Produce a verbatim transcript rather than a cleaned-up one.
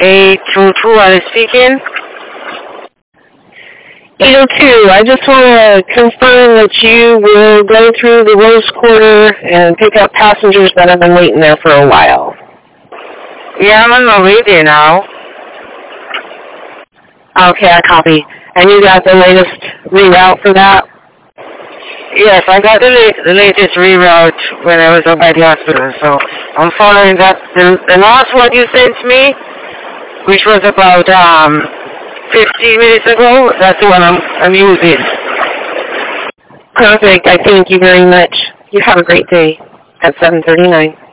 eight two two, I is speaking. eight oh two, I just want to confirm that you will go through the Rose Quarter and pick up passengers that have been waiting there for a while. Yeah, I'm on my way there now. Okay, I copy. And you got the latest reroute for that? Yes, I got the, la- the latest reroute when I was up by the hospital, so I'm following that. The, the last one you sent me, which was about um fifteen minutes ago, that's the one I'm, I'm using. Perfect. I thank you very much. You have a great day at seven thirty-nine.